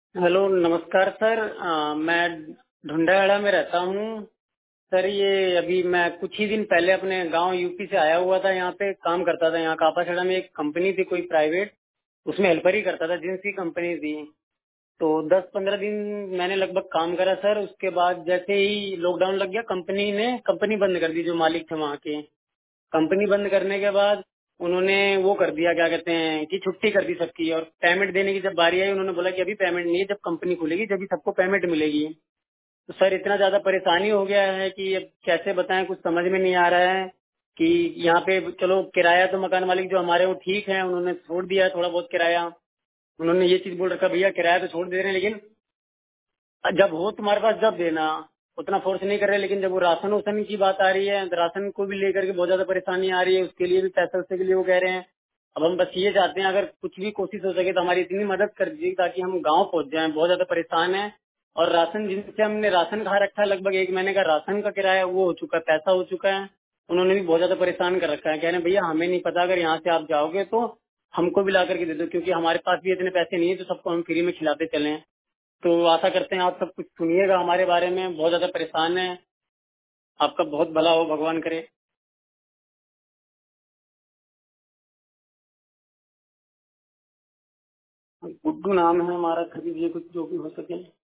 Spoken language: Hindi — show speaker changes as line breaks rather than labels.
हेलो नमस्कार सर। मैं ढूंढाड़ा में रहता हूँ। सर ये अभी मैं कुछ ही दिन पहले अपने गांव यूपी से आया हुआ था। यहाँ पे काम करता था। यहाँ कापाखेड़ा में एक कंपनी थी कोई प्राइवेट, उसमें हेल्पर ही करता था, जिनसी की कंपनी थी। तो 10-15 दिन मैंने लगभग काम करा सर। उसके बाद जैसे ही लॉकडाउन लग गया, कंपनी ने कंपनी बंद कर दी। जो मालिक थे वहाँ के, कंपनी बंद करने के बाद उन्होंने वो कर दिया, क्या कहते हैं कि छुट्टी कर दी सबकी। और पेमेंट देने की जब बारी आई, उन्होंने बोला कि अभी पेमेंट नहीं है, जब कंपनी खुलेगी जब सबको पेमेंट मिलेगी। तो सर इतना ज्यादा परेशानी हो गया है कि अब कैसे बताएं, कुछ समझ में नहीं आ रहा है। कि यहाँ पे चलो किराया तो मकान मालिक जो हमारे वो ठीक है, उन्होंने छोड़ दिया है थोड़ा बहुत किराया। उन्होंने ये चीज बोल रखा, भैया किराया तो छोड़ दे रहे हैं, लेकिन जब हो तुम्हारे पास जब देना। उतना फोर्स नहीं कर रहे। लेकिन जब वो राशन वासन की बात आ रही है, तो राशन को भी लेकर के बहुत ज्यादा परेशानी आ रही है। उसके लिए भी पैसे वैसे के लिए वो कह रहे हैं। अब हम बस ये चाहते हैं, अगर कुछ भी कोशिश हो सके तो हमारी इतनी मदद कर दीजिए ताकि हम गांव पहुंच जाएं। बहुत ज्यादा परेशान है। और राशन जिनसे हमने राशन खा रखा है, लगभग 1 महीने का राशन का किराया वो हो चुका है, पैसा हो चुका है। उन्होंने भी बहुत ज्यादा परेशान कर रखा है। कह रहे हैं भैया हमें नहीं पता, अगर यहाँ से आप जाओगे तो हमको भी ला करके दे दो, क्योंकि हमारे पास भी इतने पैसे नहीं है तो सबको हम फ्री में खिलाते चलें। तो आशा करते हैं आप सब कुछ सुनिएगा हमारे बारे में। बहुत ज्यादा परेशान है। आपका बहुत भला हो, भगवान करे। गुड्डू नाम है हमारा, कर दीजिए कुछ जो भी हो सके।